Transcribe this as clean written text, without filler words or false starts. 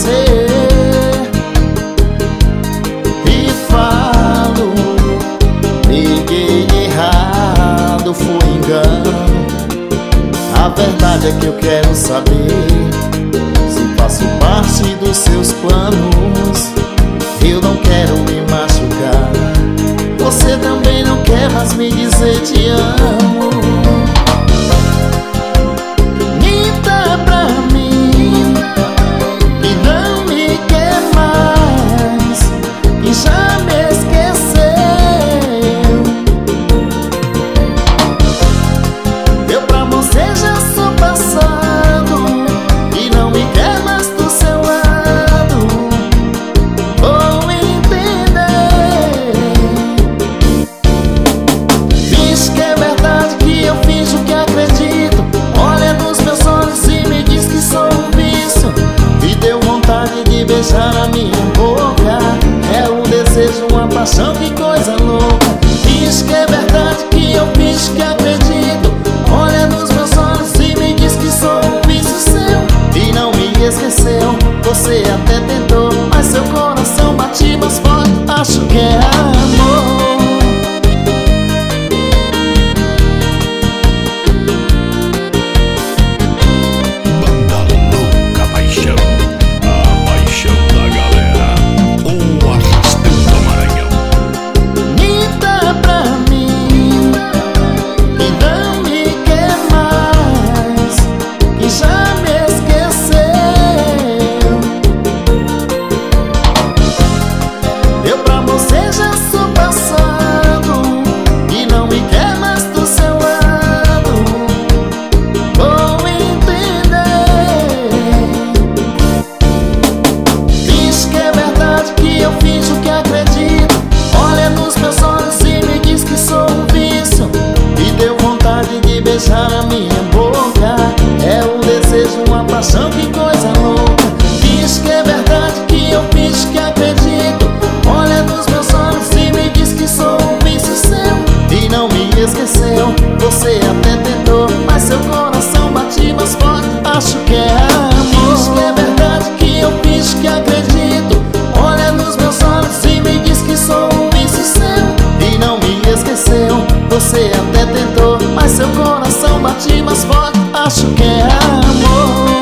você e falo, liguei errado, foi engano. A verdade é que eu quero saber se faço parte dos seus planos. Eu não quero me machucar, você também não quer mais me dizer te amo. Minta pra mim que não me quer mais, que já me esqueceu. Eu pra você já sou passado e não me quer mais do seu lado. Vou entender. Diz que é verdade que eu finjo que acredito. Olha nos meus olhos e me diz que sou um vício. Me deu vontade de beijar a minha boca. É um desejo, uma paixão, que coisa louca. Diz que é verdade que eu finjo que acredito. Olha nos meus olhos e me diz que sou um vício seu e não me esqueceu. Você até tentou, mas seu coração bate mais forte. Acho que é amor. Banda Louca Paixão, a paixão da galera, o Arrastão do Maranhão. Minta pra mim que não me quer mais, que já me esqueceu. Eu pra você já sou passado e não me quer mais do seu lado. Vou entender. Diz que é verdade que eu finjo que acredito. Olha nos meus olhos e me diz que sou um vício. Me deu vontade de beijar a minha boca. É um desejo, uma paixão, que coisa louca. Diz que é verdade que eu finjo que acredito. Olha nos meus olhos e me diz que sou um vício seu e não me esqueceu. Você até tentou, mas seu coração bate mais forte. Acho que é amor. Diz que é verdade que eu finjo que acredito. Olha nos meus olhos e me diz que sou um vício seu e não me esqueceu. Você até tentou, mas seu coração bate mais forte. Acho que é amor.